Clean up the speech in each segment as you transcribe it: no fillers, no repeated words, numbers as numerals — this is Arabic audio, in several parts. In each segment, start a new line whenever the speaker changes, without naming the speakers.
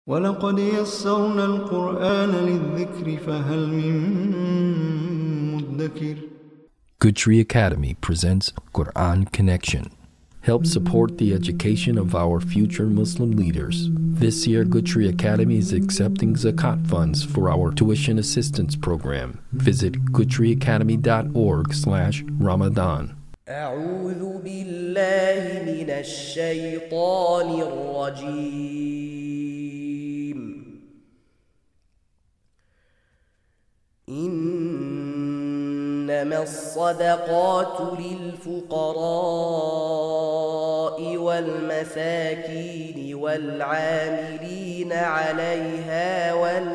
ولقد يسرنا القرآن للذكر فهل من مدكر.
Good Tree Academy presents Quran Connection. Help support the education of our future Muslim leaders. This year, Good Tree Academy is accepting zakat funds for our tuition assistance program. Visit goodtreeacademy.org/Ramadan.
أعوذ بالله من الشيطان الرجيم. إنما الصدقات للفقراء والمساكين والعاملين عليها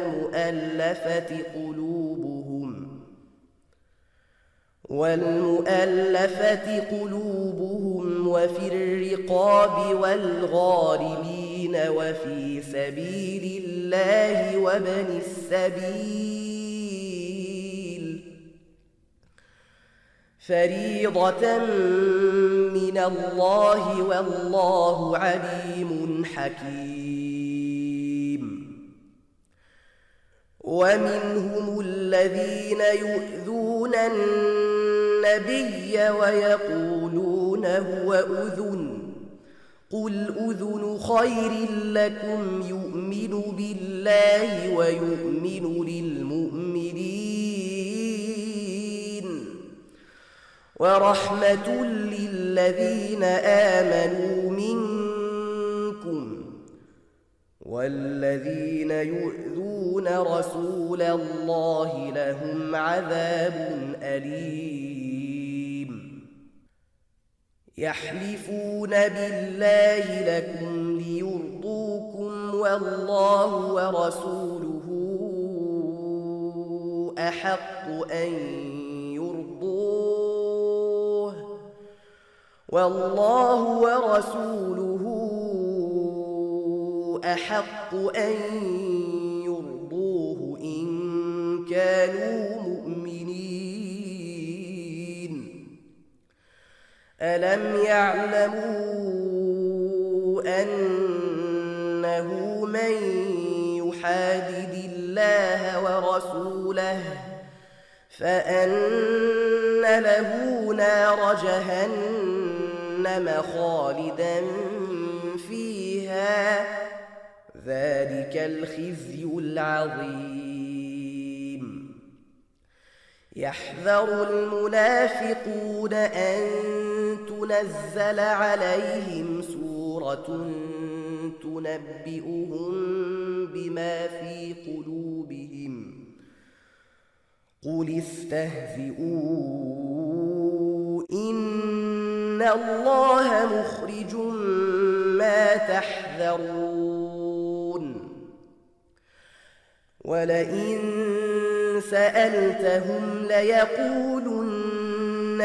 والمؤلفة قلوبهم وفي الرقاب والغارمين وفي سبيل الله وابن السبيل فريضة من الله والله عليم حكيم. ومنهم الذين يؤذون النبي ويقولون هو أذن قل أذن خير لكم يؤمن بالله ويؤمن للمؤمنين ورحمة للذين آمنوا منكم والذين يؤذون رسول الله لهم عذاب أليم. يحلفون بالله لكم ليرضوكم والله ورسوله أحق أن يرضوه والله ورسوله أحق أن يرضوه إن كانوا مؤمنين. ألم يعلموا أنه من يحادد الله ورسوله فأن له نار جهنم خالدا فيها ذلك الخزي العظيم. يحذر المنافقون أن تنزل عليهم سورة تنبئهم بما في قلوبهم قل استهزئوا إن الله مخرج ما تحذرون. ولئن سألتهم ليقولن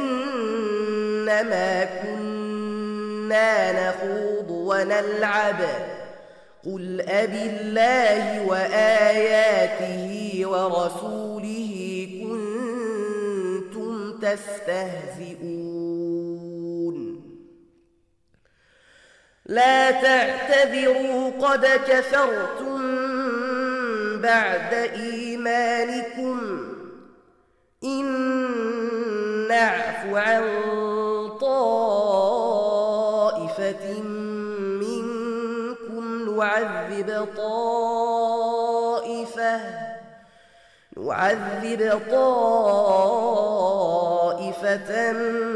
إنما كنا نخوض ونلعب قل أبالله وآياته ورسوله كنتم تستهزئون. لا تعتذروا قد كفرتم بعد إيمانكم إن نعف عن طائفة منكم نعذب طائفة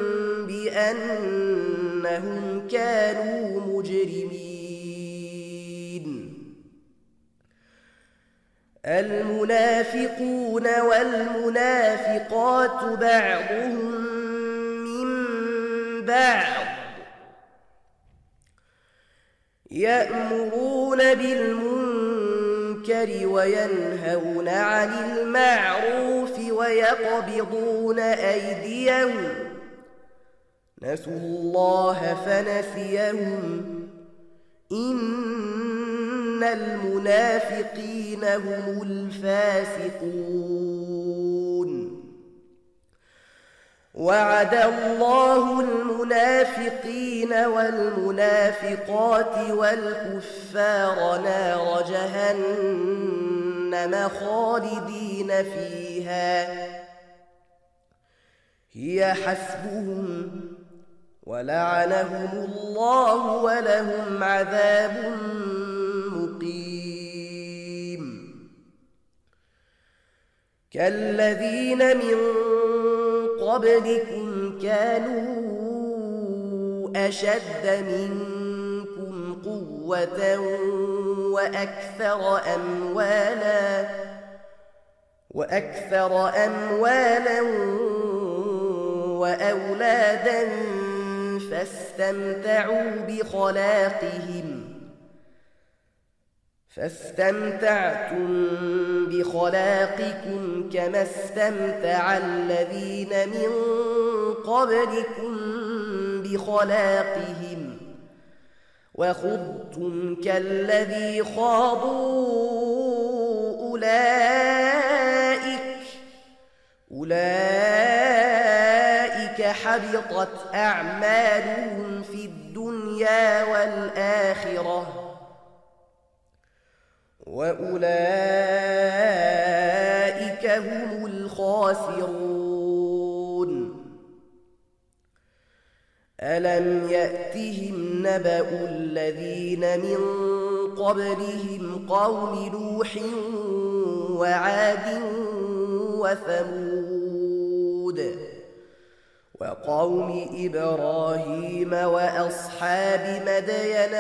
بأنهم كانوا مجرمين. المنافقون والمنافقات بعضهم من بعض يأمرون بالمنكر وينهون عن المعروف ويقبضون أيديهم نسوا الله فنسيهم إن المنافقين هم الفاسقون. وعد الله المنافقين والمنافقات والكفار نار جهنم خالدين فيها هي حسبهم ولعنهم الله ولهم عذاب مقيم كالذين من قبلكم كانوا أشد منكم قوة وأكثر أموالا وأولادا فاستمتعتم بخلاقكم كما استمتع الذين من قبلكم بخلاقهم وخضتم كالذي خاضوا أولئك حبطت أعمالهم في الدنيا والآخرة وأولئك هم الخاسرون ألم يأتهم نبأ الذين من قبلهم قوم نوح وعاد وثمود وقوم إبراهيم وأصحاب مدين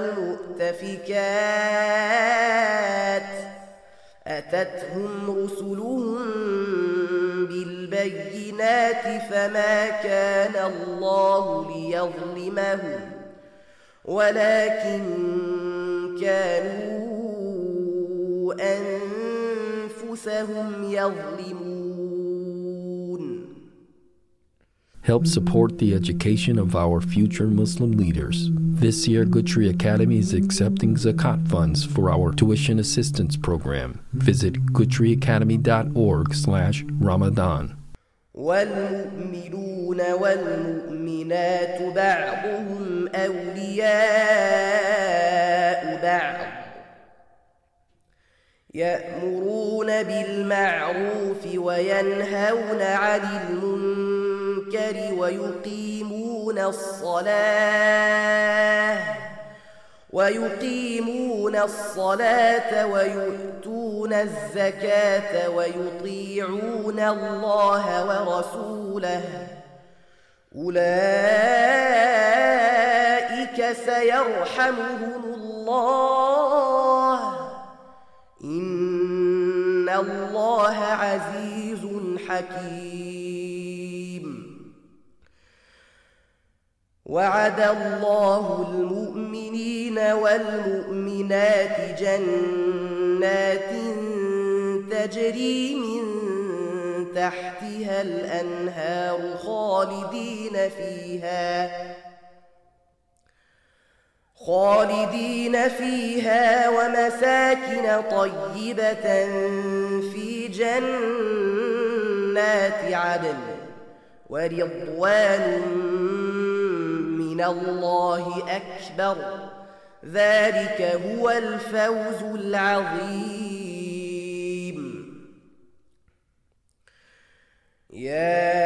والمؤتفكات أتتهم رسلهم بالبينات فما كان الله ليظلمهم ولكن كانوا أنفسهم يظلمون.
Help support the education of our future Muslim leaders. This year, Good Tree Academy is accepting Zakat funds for our tuition assistance program. Visit goodtreeacademy.org/Ramadan.
والمؤمنون والمؤمنات بعضهم أولياء بعض يأمرون بالمعروف وينهون عن المنكر ويقيمون الصلاة ويؤتون الزكاة ويطيعون الله ورسوله أولئك سيرحمهم الله إن الله عزيز حكيم. وعد الله المؤمنين والمؤمنات جنات تجري من تحتها الأنهار خالدين فيها ومساكن طيبة في جنات عدن ورضوان من الله أكبر ذلك هو الفوز العظيم. يا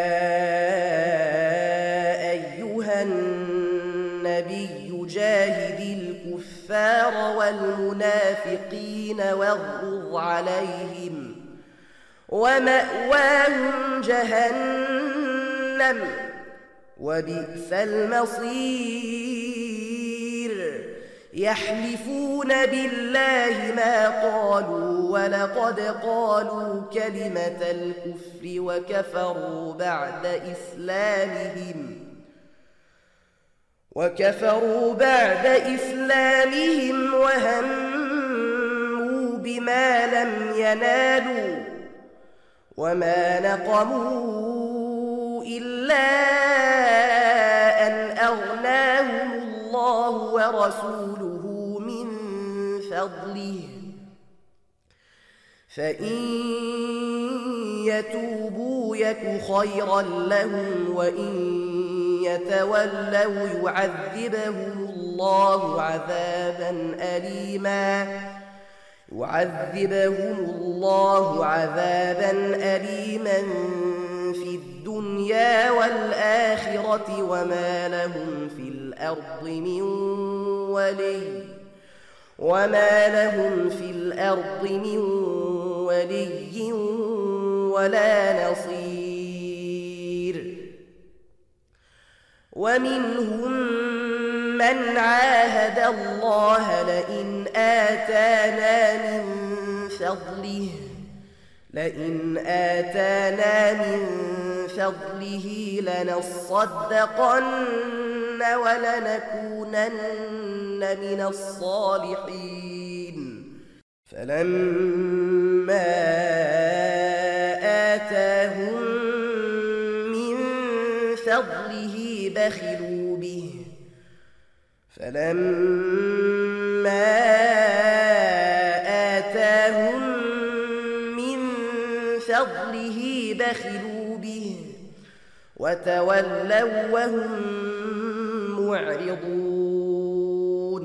أيها النبي جاهد الكفار والمنافقين واغلظ عليهم ومأواهم جهنم وبئس المصير. يحلفون بالله ما قالوا ولقد قالوا كلمة الكفر وكفروا بعد إسلامهم وهموا بما لم ينالوا وما نقموا إلا أن أغناهم الله ورسوله من فضله فإن يتوبوا يك خيرا لهم وإن يتولوا يعذبهم الله عذابا أليما في الدنيا والآخرة وما لهم في الأرض من ولي ولا نصير. ومنهم من عاهد الله لئن آتانا من فضله لنصدقن ولنكونن من الصالحين. فلما آتاهم من فضله بخلوا به وتولوا وهم معرضون.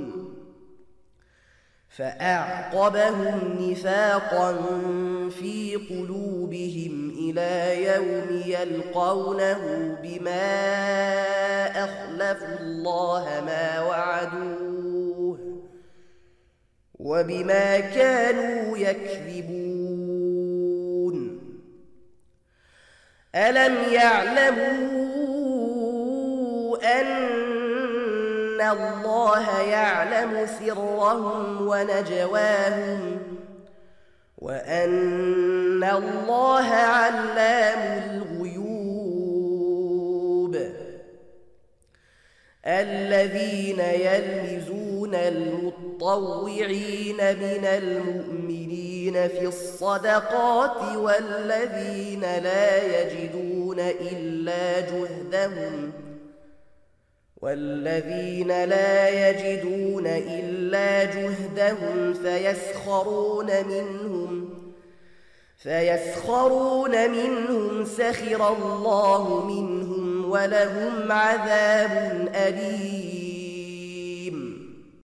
فأعقبهم نفاقا في قلوبهم إلى يوم يلقونه بما أخلفوا الله ما وعدوه وبما كانوا يكذبون. ألم يعلموا أن الله يعلم سرهم ونجواهم وأن الله علام الغيوب. الذين يلمزون المطوعين من المؤمنين في الصدقات والذين لا يجدون إلا جهدهم فيسخرون منهم سخر الله منهم ولهم عذاب أليم.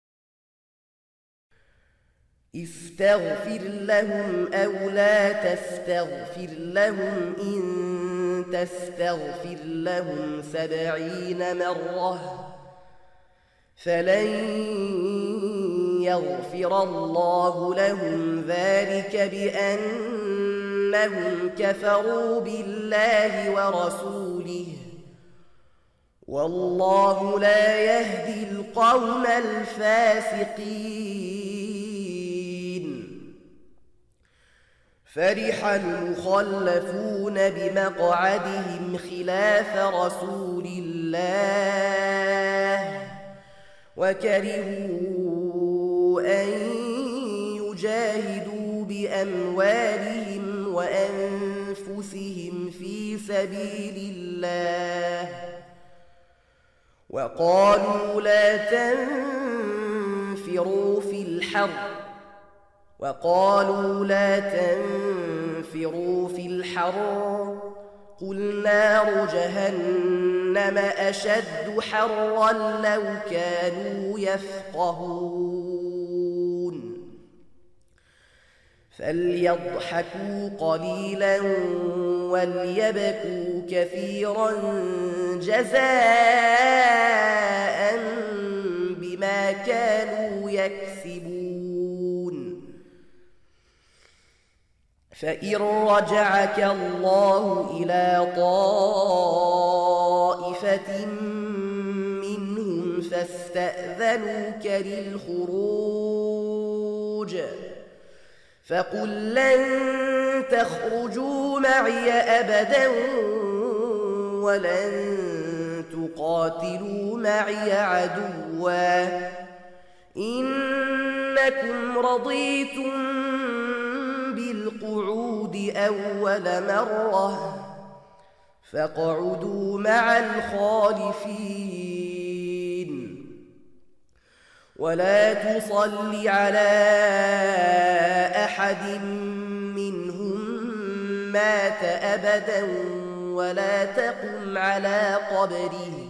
استغفر لهم أو لا تستغفر لهم إن تستغفر لهم 70 مرة فلن يغفر الله لهم ذلك بأنهم كفروا بالله ورسوله والله لا يهدي القوم الفاسقين. فرح المخلفون بمقعدهم خلاف رسول الله وكرهوا أن يجاهدوا بأموالهم وأنفسهم في سبيل الله وقالوا لا تنفروا في الحر قل نار جهنم أشد حرا لو كانوا يفقهون. فليضحكوا قليلا وليبكوا كثيرا جزاء بما كانوا يكسبون. فإن رجعك الله إلى طائفة منهم فاستأذنوك للخروج فقل لن تخرجوا معي أبدا ولن تقاتلوا معي عدوا إنكم رضيتم بالقعود أول مرة فاقعدوا مع الخالفين ولا تصل على أحد مات أبدا ولا تقم على قبره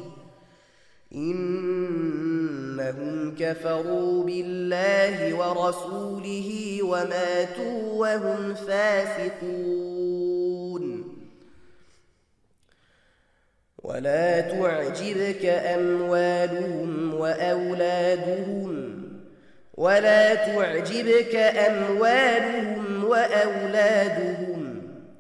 إنهم كفروا بالله ورسوله وماتوا وهم فاسقون ولا تعجبك أموالهم وأولادهم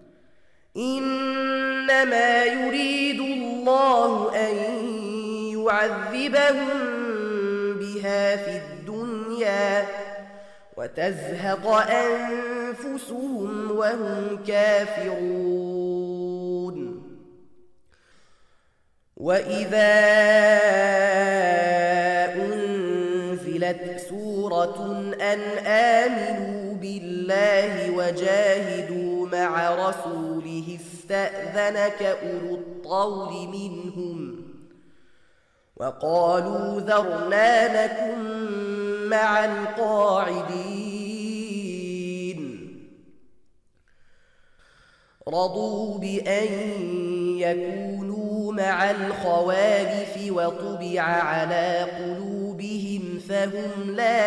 إنما يريد الله أن يعذبهم بها في الدنيا وتزهق أنفسهم وهم كافرون وإذا أنزلت سورة أن آمنوا بالله وجاهدوا مع رسوله استأذنك أولو الطول منهم وقالوا ذرنا نكن مع القاعدين رضوا بأن يكونوا مع الخوالف وطبع على قلوبهم فهم لا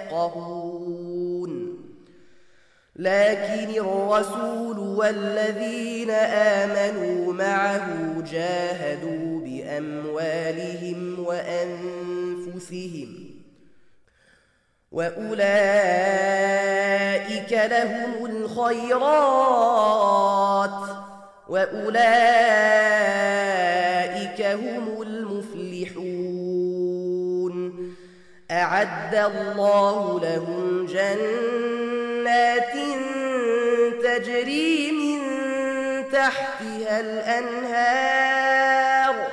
يفقهون لكن الرسول والذين آمنوا معه جاهدوا بأموالهم وأنفسهم وأولئك لهم الخيرات وأولئك هم المفلحون أعد الله لهم جنات تجري من تحتها الأنهار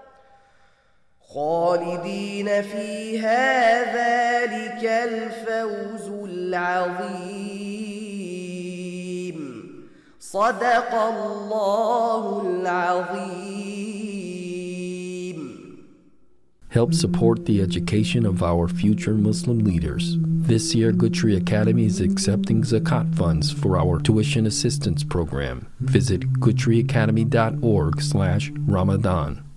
خالدين فيها ذلك الفوز العظيم صدق الله العظيم.
Help support the education of our future Muslim leaders. This year, Good Tree Academy is accepting Zakat funds for our tuition assistance program. Visit goodtreeacademy.org/Ramadan.